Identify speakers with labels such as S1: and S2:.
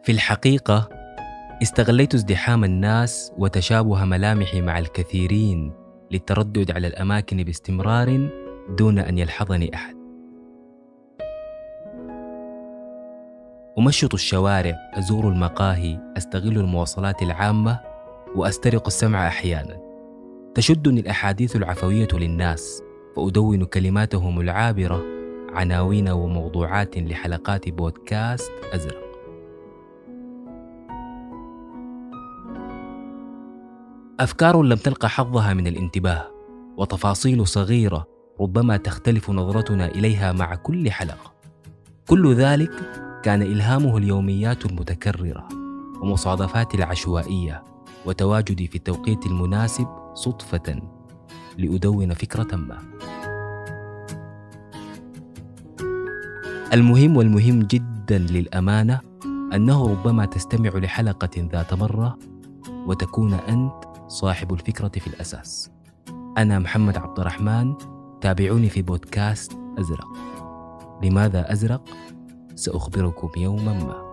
S1: في الحقيقة استغليت ازدحام الناس وتشابه ملامحي مع الكثيرين للتردد على الأماكن باستمرار دون أن يلحظني أحد. أمشط الشوارع، أزور المقاهي، أستغل المواصلات العامة وأسترق السمع أحيانا. تشدني الأحاديث العفوية للناس، فأدون كلماتهم العابرة عناوين وموضوعات لحلقات بودكاست أزرق. أفكار لم تلقى حظها من الانتباه، وتفاصيل صغيرة ربما تختلف نظرتنا إليها مع كل حلقة. كل ذلك كان إلهامه اليوميات المتكررة ومصادفات العشوائية وتواجدي في التوقيت المناسب صدفة لأدون فكرة ما. المهم جدا للأمانة أنه ربما تستمع لحلقة ذات مرة وتكون أنت صاحب الفكرة في الأساس. أنا محمد عبد الرحمن، تابعوني في بودكاست أزرق. لماذا أزرق؟ سأخبركم يوما ما.